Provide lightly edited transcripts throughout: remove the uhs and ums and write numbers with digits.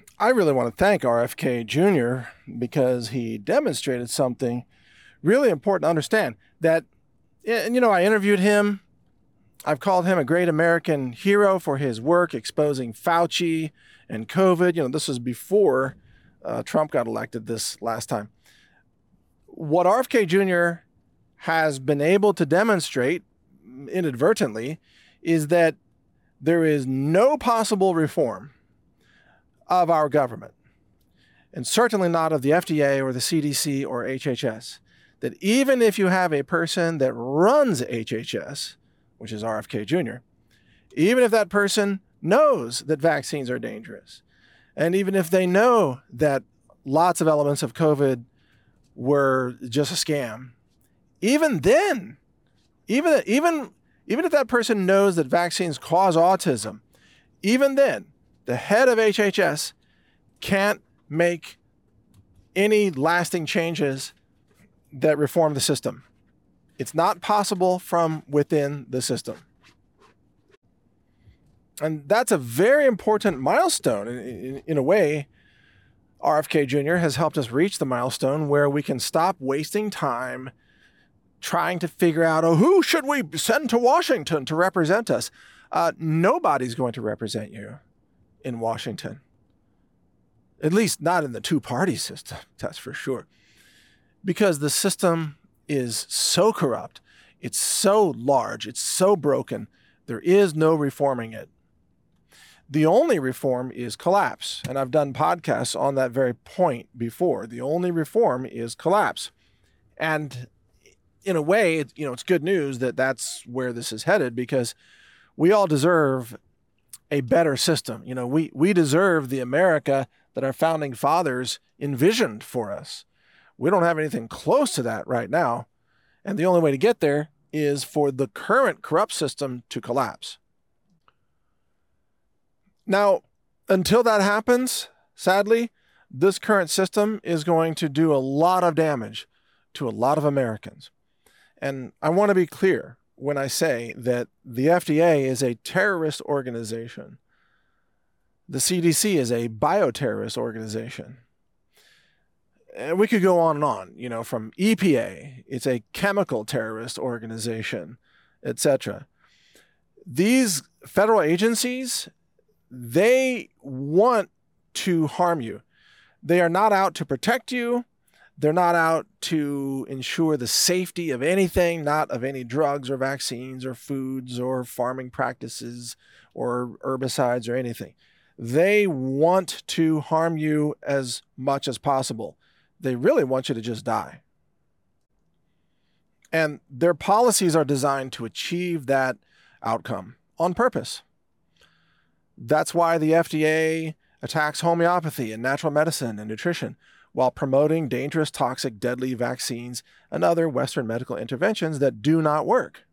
I really want to thank RFK Jr. because he demonstrated something really important to understand that, and I interviewed him. I've called him a great American hero for his work exposing Fauci and COVID. This was before Trump got elected this last time. What RFK Jr. has been able to demonstrate inadvertently is that there is no possible reform of our government, and certainly not of the FDA or the CDC or HHS, that even if you have a person that runs HHS, which is RFK Jr., even if that person knows that vaccines are dangerous, and even if they know that lots of elements of COVID were just a scam, even then, even if that person knows that vaccines cause autism, even then, the head of HHS can't make any lasting changes that reform the system. It's not possible from within the system. And that's a very important milestone. In a way, RFK Jr. has helped us reach the milestone where we can stop wasting time trying to figure out, who should we send to Washington to represent us? Nobody's going to represent you in Washington. At least not in the two-party system, that's for sure. Because the system is so corrupt, it's so large, it's so broken, there is no reforming it. The only reform is collapse. And I've done podcasts on that very point before. The only reform is collapse. And in a way, it's good news that that's where this is headed, because we all deserve a better system. We deserve the America that our founding fathers envisioned for us. We don't have anything close to that right now. And the only way to get there is for the current corrupt system to collapse. Now, until that happens, sadly, this current system is going to do a lot of damage to a lot of Americans. And I want to be clear when I say that the FDA is a terrorist organization. The CDC is a bioterrorist organization. And we could go on and on, from EPA, it's a chemical terrorist organization, etc. These federal agencies, they want to harm you. They are not out to protect you. They're not out to ensure the safety of anything, not of any drugs or vaccines or foods or farming practices or herbicides or anything. They want to harm you as much as possible. They really want you to just die. And their policies are designed to achieve that outcome on purpose. That's why the FDA attacks homeopathy and natural medicine and nutrition, while promoting dangerous, toxic, deadly vaccines and other Western medical interventions that do not work.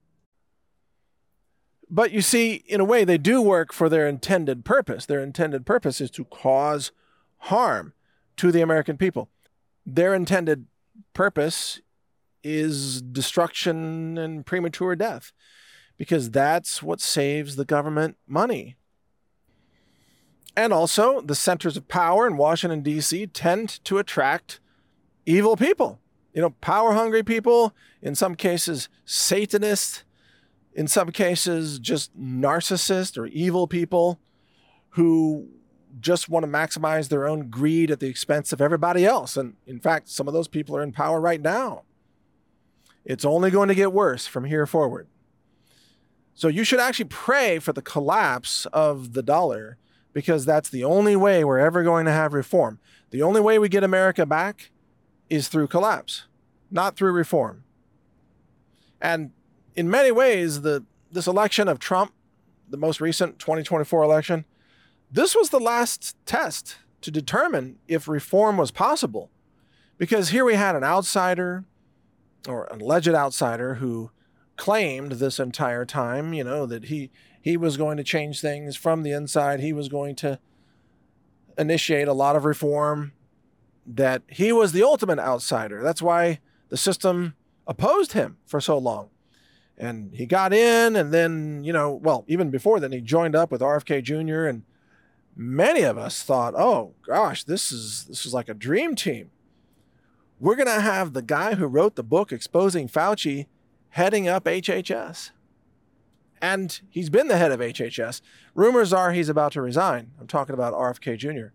But you see, in a way, they do work for their intended purpose. Their intended purpose is to cause harm to the American people. Their intended purpose is destruction and premature death, because that's what saves the government money. And also, the centers of power in Washington, D.C. tend to attract evil people. Power-hungry people, in some cases Satanists, in some cases just narcissists or evil people who just want to maximize their own greed at the expense of everybody else. And in fact, some of those people are in power right now. It's only going to get worse from here forward. So you should actually pray for the collapse of the dollar, because that's the only way we're ever going to have reform. The only way we get America back is through collapse, not through reform. And in many ways, this election of Trump, the most recent 2024 election, this was the last test to determine if reform was possible. Because here we had an outsider, or an alleged outsider, who claimed this entire time, that he was going to change things from the inside. He was going to initiate a lot of reform, that he was the ultimate outsider. That's why the system opposed him for so long. And he got in, and then, even before then, he joined up with RFK Jr. and many of us thought, oh gosh, this is like a dream team. We're going to have the guy who wrote the book exposing Fauci heading up HHS. And he's been the head of HHS. Rumors are he's about to resign. I'm talking about RFK Jr.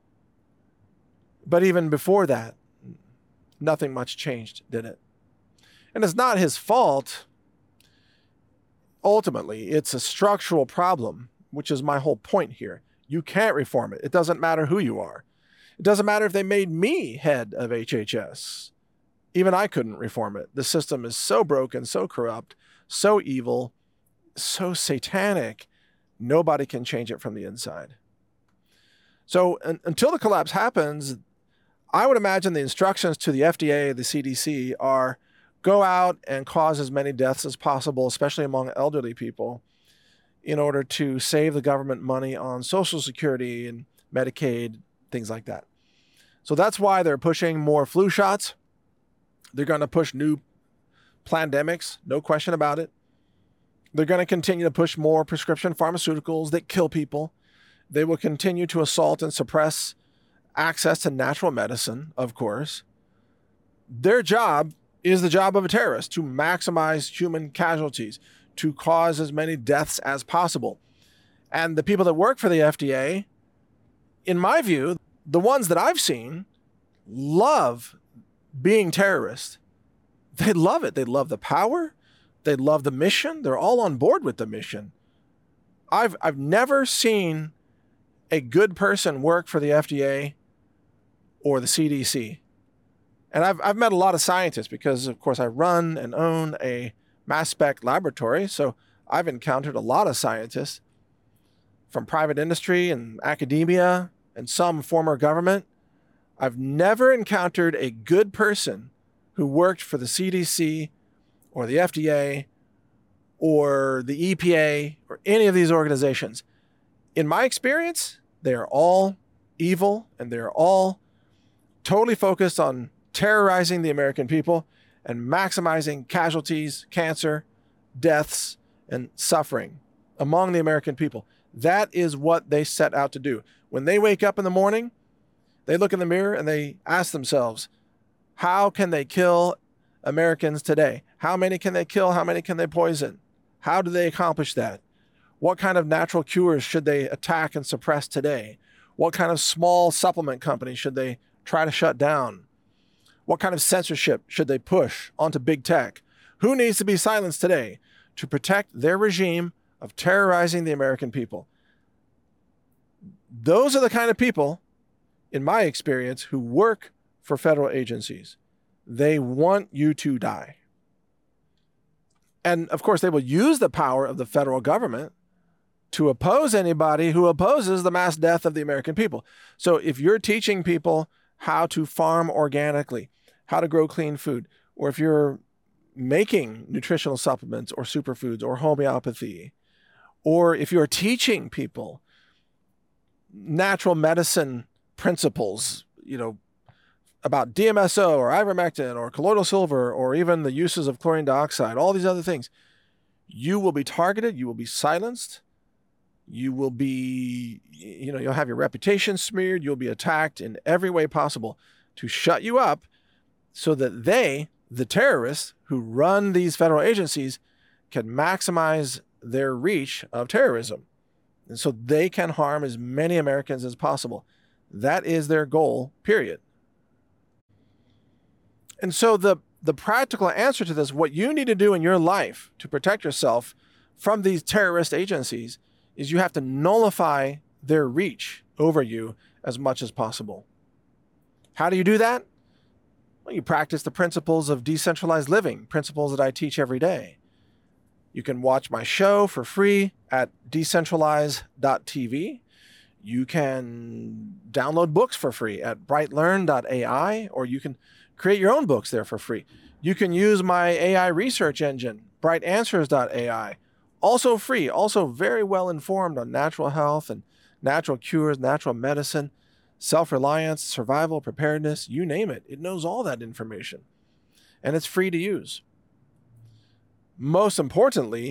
But even before that, nothing much changed, did it? And it's not his fault. Ultimately, it's a structural problem, which is my whole point here. You can't reform it. It doesn't matter who you are. It doesn't matter if they made me head of HHS. Even I couldn't reform it. The system is so broken, so corrupt, so evil, so satanic, nobody can change it from the inside. So until the collapse happens, I would imagine the instructions to the FDA, the CDC, are go out and cause as many deaths as possible, especially among elderly people, in order to save the government money on Social Security and Medicaid, things like that. So that's why they're pushing more flu shots. They're going to push new pandemics, no question about it. They're going to continue to push more prescription pharmaceuticals that kill people. They will continue to assault and suppress access to natural medicine, of course. Their job is the job of a terrorist, to maximize human casualties, to cause as many deaths as possible. And the people that work for the FDA, in my view, the ones that I've seen, love being terrorists. They love it. They love the power. They love the mission. They're all on board with the mission. I've never seen a good person work for the FDA or the CDC. And I've met a lot of scientists because, of course, I run and own a mass spec laboratory. So I've encountered a lot of scientists from private industry and academia and some former government. I've never encountered a good person who worked for the CDC or the FDA or the EPA or any of these organizations. In my experience, they are all evil and they're all totally focused on terrorizing the American people and maximizing casualties, cancer, deaths, and suffering among the American people. That is what they set out to do. When they wake up in the morning, they look in the mirror and they ask themselves, how can they kill Americans today? How many can they kill? How many can they poison? How do they accomplish that? What kind of natural cures should they attack and suppress today? What kind of small supplement companies should they try to shut down? What kind of censorship should they push onto big tech? Who needs to be silenced today to protect their regime of terrorizing the American people? Those are the kind of people, in my experience, who work for federal agencies. They want you to die. And of course, they will use the power of the federal government to oppose anybody who opposes the mass death of the American people. So if you're teaching people how to farm organically, how to grow clean food, or if you're making nutritional supplements or superfoods or homeopathy, or if you're teaching people natural medicine principles, about DMSO or ivermectin or colloidal silver or even the uses of chlorine dioxide, all these other things, you will be targeted, you will be silenced, you will be, you'll have your reputation smeared, you'll be attacked in every way possible to shut you up so that they, the terrorists who run these federal agencies, can maximize their reach of terrorism. And so they can harm as many Americans as possible. That is their goal, period. And so the practical answer to this, what you need to do in your life to protect yourself from these terrorist agencies, is you have to nullify their reach over you as much as possible. How do you do that? Well, you practice the principles of decentralized living, principles that I teach every day. You can watch my show for free at decentralize.tv. You can download books for free at brightlearn.ai, or you can create your own books there for free. You can use my AI research engine, brightanswers.ai, also free, also very well informed on natural health and natural cures, natural medicine, self-reliance, survival, preparedness, you name it. It knows all that information, and it's free to use. Most importantly,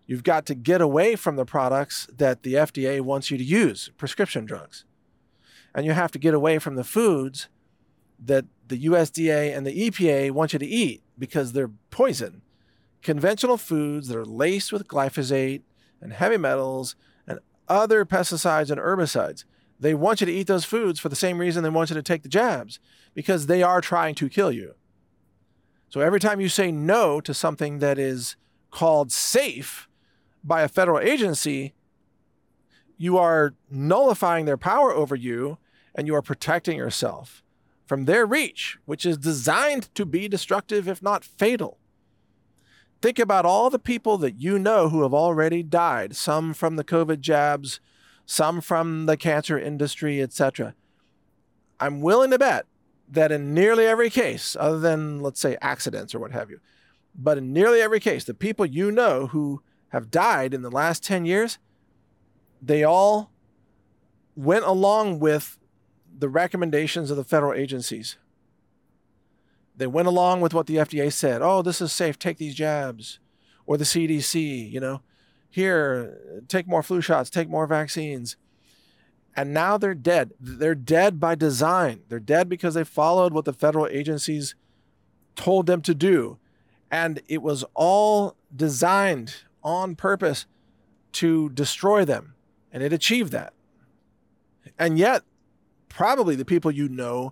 You've got to get away from the products that the FDA wants you to use, prescription drugs. And you have to get away from the foods that the USDA and the EPA want you to eat because they're poison. Conventional foods that are laced with glyphosate and heavy metals and other pesticides and herbicides. They want you to eat those foods for the same reason they want you to take the jabs, because they are trying to kill you. So every time you say no to something that is called safe by a federal agency, you are nullifying their power over you, and you are protecting yourself from their reach, which is designed to be destructive, if not fatal. Think about all the people that you know who have already died, some from the COVID jabs, some from the cancer industry, etc. I'm willing to bet that in nearly every case, other than, let's say, accidents or what have you, but in nearly every case, the people you know who have died in the last 10 years, they all went along with the recommendations of the federal agencies. They went along with what the FDA said. Oh, this is safe. Take these jabs. Or the CDC, here, take more flu shots, take more vaccines. And now they're dead. They're dead by design. They're dead because they followed what the federal agencies told them to do. And it was all designed on purpose to destroy them. And it achieved that. And yet, probably the people you know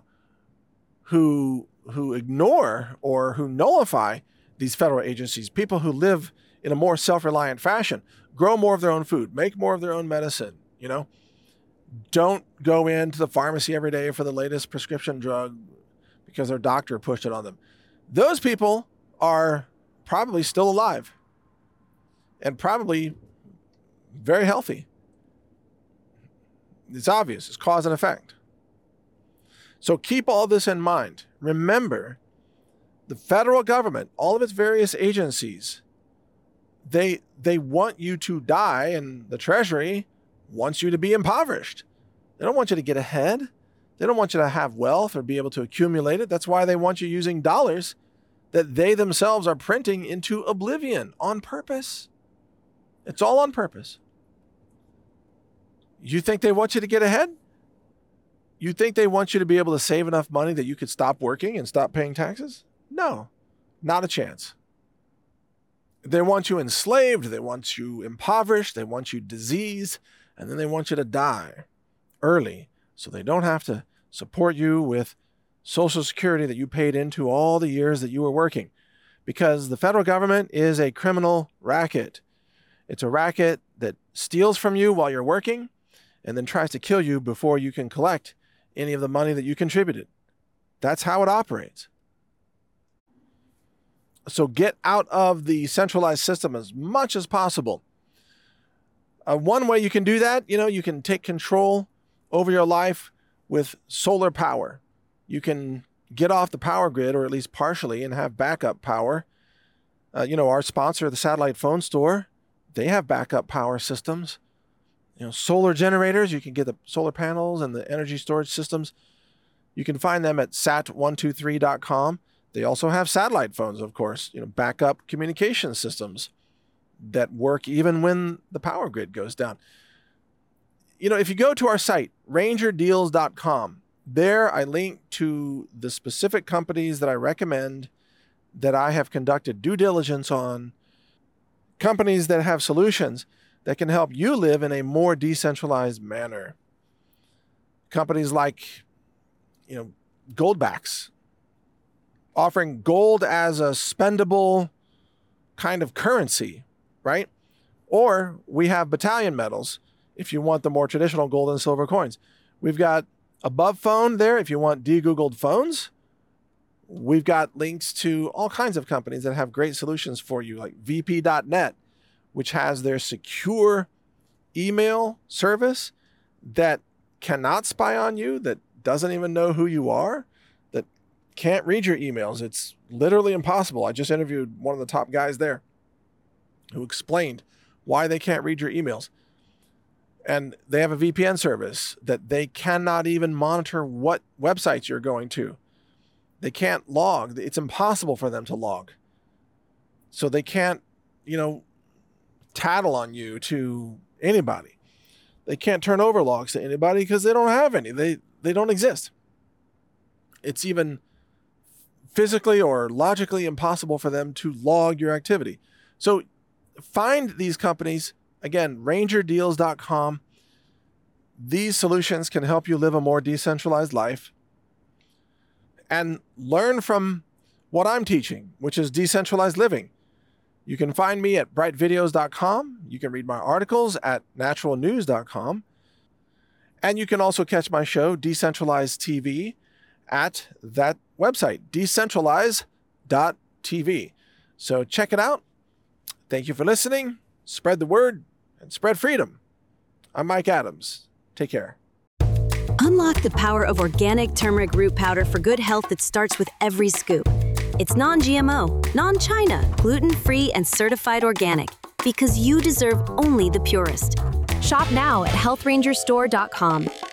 who ignore or who nullify these federal agencies, people who live in a more self-reliant fashion, grow more of their own food, make more of their own medicine, don't go into the pharmacy every day for the latest prescription drug because their doctor pushed it on them. Those people are probably still alive and probably very healthy. It's obvious. It's cause and effect. So keep all this in mind. Remember, the federal government, all of its various agencies, they want you to die, and the Treasury wants you to be impoverished. They don't want you to get ahead. They don't want you to have wealth or be able to accumulate it. That's why they want you using dollars that they themselves are printing into oblivion on purpose. It's all on purpose. You think they want you to get ahead? You think they want you to be able to save enough money that you could stop working and stop paying taxes? No, not a chance. They want you enslaved. They want you impoverished. They want you diseased. And then they want you to die early so they don't have to support you with Social Security that you paid into all the years that you were working. Because the federal government is a criminal racket. It's a racket that steals from you while you're working and then tries to kill you before you can collect any of the money that you contributed. That's how it operates. So get out of the centralized system as much as possible. One way you can do that, you can take control over your life with solar power. You can get off the power grid, or at least partially, and have backup power. Our sponsor, the Satellite Phone Store, they have backup power systems. Solar generators, you can get the solar panels and the energy storage systems. You can find them at sat123.com. They also have satellite phones, of course, backup communication systems that work even when the power grid goes down. If you go to our site, rangerdeals.com, there I link to the specific companies that I recommend that I have conducted due diligence on, companies that have solutions that can help you live in a more decentralized manner. Companies like, Goldbacks, offering gold as a spendable kind of currency, right? Or we have Battalion Metals if you want the more traditional gold and silver coins. We've got Above Phone there if you want de-Googled phones. We've got links to all kinds of companies that have great solutions for you, like VP.net, which has their secure email service that cannot spy on you, that doesn't even know who you are, that can't read your emails. It's literally impossible. I just interviewed one of the top guys there who explained why they can't read your emails. And they have a VPN service that they cannot even monitor what websites you're going to. They can't log. It's impossible for them to log. So they can't, tattle on you to anybody. They can't turn over logs to anybody because they don't have any. They don't exist. It's even physically or logically impossible for them to log your activity. So find these companies. Again, rangerdeals.com. These solutions can help you live a more decentralized life and learn from what I'm teaching, which is decentralized living. You can find me at brightvideos.com. You can read my articles at naturalnews.com. And you can also catch my show, Decentralized TV, at that website, decentralize.tv. So check it out. Thank you for listening. Spread the word and spread freedom. I'm Mike Adams. Take care. Unlock the power of organic turmeric root powder for good health that starts with every scoop. It's non-GMO, non-China, gluten-free, and certified organic because you deserve only the purest. Shop now at healthrangerstore.com.